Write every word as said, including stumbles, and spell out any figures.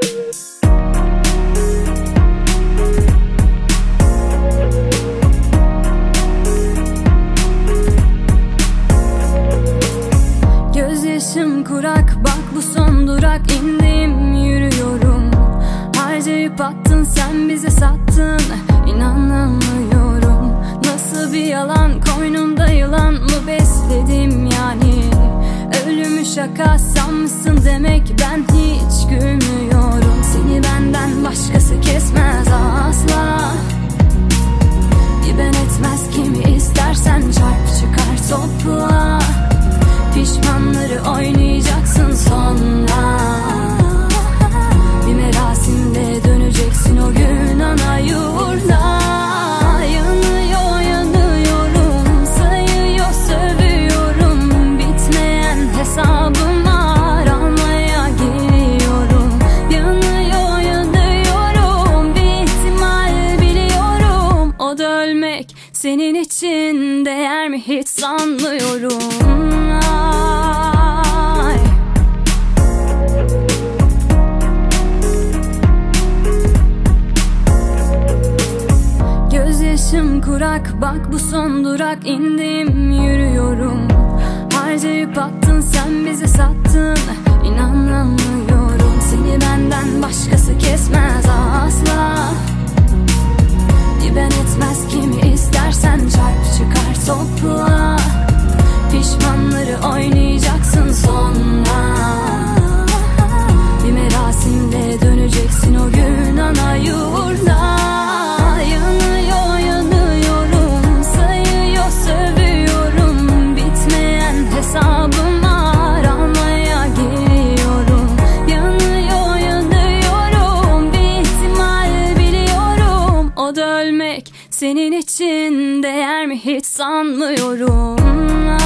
Gözyaşım kurak, bak bu son durak, indim yürüyorum. Harcayıp attın, sen bize sattın, inanamıyorum. Nasıl bir yalan, koynumda yılan mı besledim yani? Ölümü şaka sanmışsın demek, ben hiç gülmüyorum. Seni benden başkası kesmez asla, bir ben etmez kimi istersen çarp çıkar topla. Pişmanları oynayacaksın sonra, bir merasimde döneceksin o gün ana yurda. Yanıyor yanıyorum, sayıyor sövüyorum, bitmeyen hesabım var, almaya geliyorum. Yanıyor yanıyorum, bir ihtimal biliyorum, o da ölmek senin için değer mi hiç sanmıyorum. Ay. Gözyaşım kurak, bak bu son durak, indim yürüyorum. Harcayıp attın, sen bize sattın, inanamıyorum. Seni benden başkası kesmez asla, bir ben etmez kimi istersen çarp çıkar topla. Pişmanları oynayacaksın sonra, bir merasimde döneceksin o gün ana yurda. Yanıyor yanıyorum, sayıyor sövüyorum, bitmeyen hesabım var, almaya geliyorum. Yanıyor yanıyorum, bir ihtimal biliyorum, o da ölmek senin için değer mi hiç sanmıyorum.